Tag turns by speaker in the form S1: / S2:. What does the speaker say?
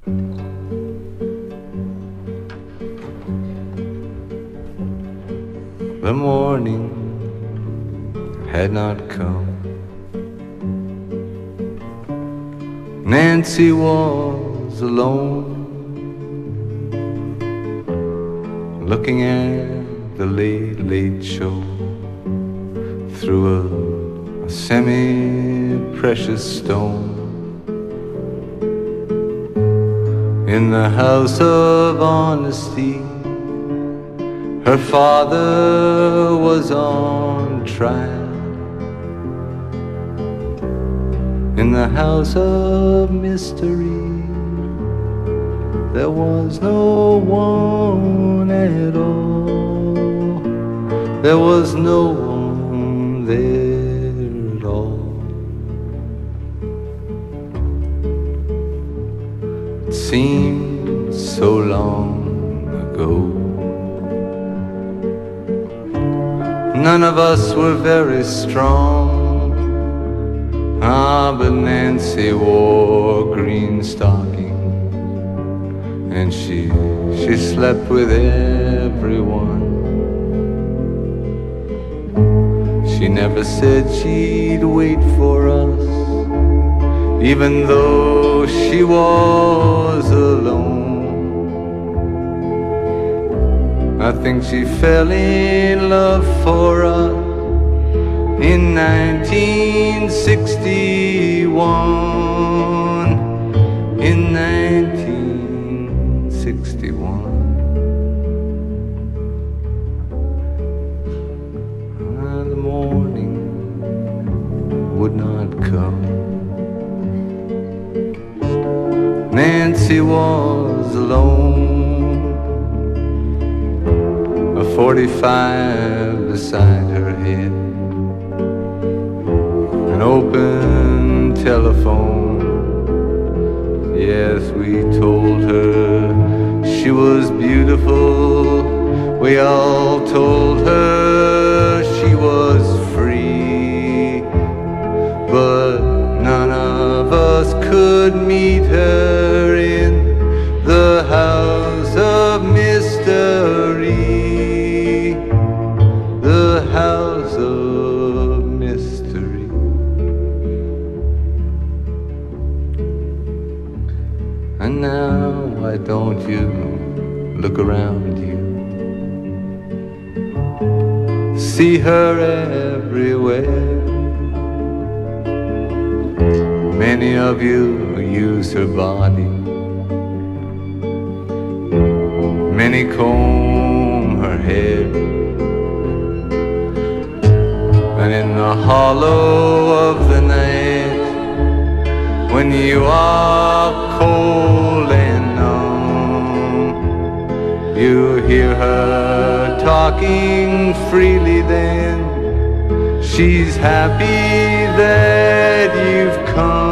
S1: The morning had not come. Nancy was alone, looking at the late, late show through a semi-precious stone. In the house of honesty, her father was on trial. In the house of mystery, there was no one at all. There was no one there at all. It seemed so long ago. None of us were very strong. But Nancy wore green stockings, and she slept with everyone. She never said she'd wait for us, even though she was alone. I think she fell in love for us in 1961. In 1961. The morning would not come. Nancy was alone, a 45 beside her head, an open telephone. Yes, we told her she was beautiful. We all told her she was free, but none of us could meet her in the house of mystery. The house of mystery. And now, why don't you look around you? See her everywhere. Many of you use her body. Many comb her hair. And in the hollow of the night, when you are cold and numb, you hear her talking freely then. She's happy that you've come.